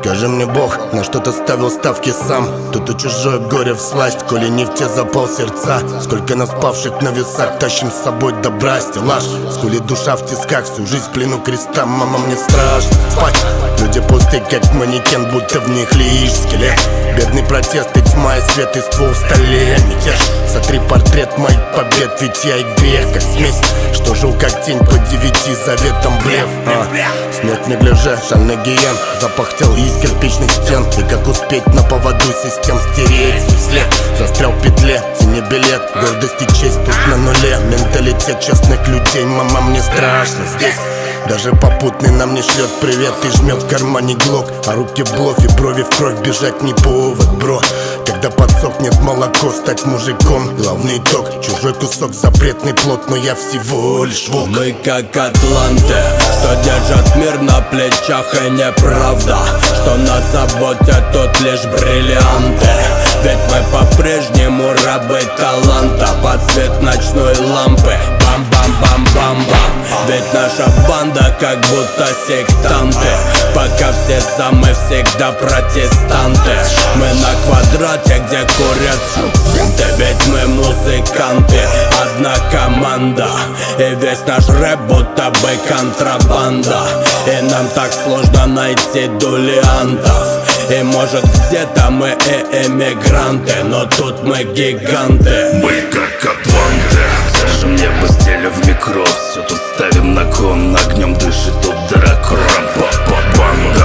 Скажи мне, Бог, на что ты ставил ставки сам? Тут и чужое горе всласть, коли не в те запал сердца. Сколько нас павших на весах, тащим с собой добра, стеллаж. Скулит душа в тисках, всю жизнь в плену креста. Мама, мне страшно спать. Люди пусты, как манекен, будто в них лишь скелет. Бедный протест и тьма, и свет, и ствол в столе. Мятеж, сотри портрет моих побед, ведь я и грех, как смесь, что жил как тень по 9 заветам блеф. Смерть не гляже, шальный гиен, запах тел из кирпичных стен. И как успеть на поводу систем стереть свой след? Застрял в петле, цени билет, гордость и честь тут на нуле. Менталитет честных людей, мама, мне страшно здесь. Даже попутный нам не шлет привет и жмет в кармане глок. А руки в блов и брови в кровь, бежать не повод, бро. Когда подсохнет молоко, стать мужиком. Главный итог, чужой кусок, запретный плод, но я всего лишь волк. Мы как атланты, что держат мир на плечах, и неправда, что нас заботят тут лишь бриллианты. Ведь мы по-прежнему рабы таланта под свет ночной лампы. Бам-бам-бам-бам-бам. Ведь наша банда как будто сектанты. Пока все за, мы всегда протестанты. Мы на квадрате, где курят да ведь мы музыканты, одна команда. И весь наш рэп будто бы контрабанда. И нам так сложно найти дулиантов. И может где-то мы и эмигранты, но тут мы гиганты. Мы как атланты, держим небо, стеля в микро. Все тут ставим на кон, огнем дышит тут дракон. Папа-банда,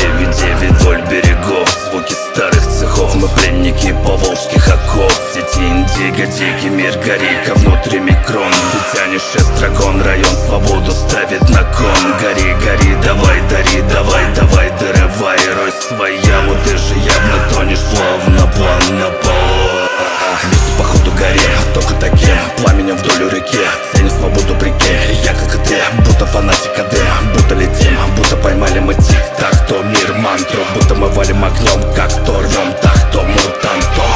9-9 вдоль берегов. Звуки старых цехов, мы пленники поволжских оков. Сети индиго, дикий мир, гори-ка внутри микрон. Ты тянешь эстрагон, район свободу ставит на кон. Гори, гори, давай, дари, давай, давай, дорывай, рой свои яму. Ты же явно тонешь плавно, план на пол. Вместе походу горем, только таким пламенем вдоль реки. Ценю свободу прикинь, я как и ты, будто фанатика дым. Будто летим, будто поймали мы тик-так, то мир мантру. Будто мы валим огнем, как то рвем, так то мутанто.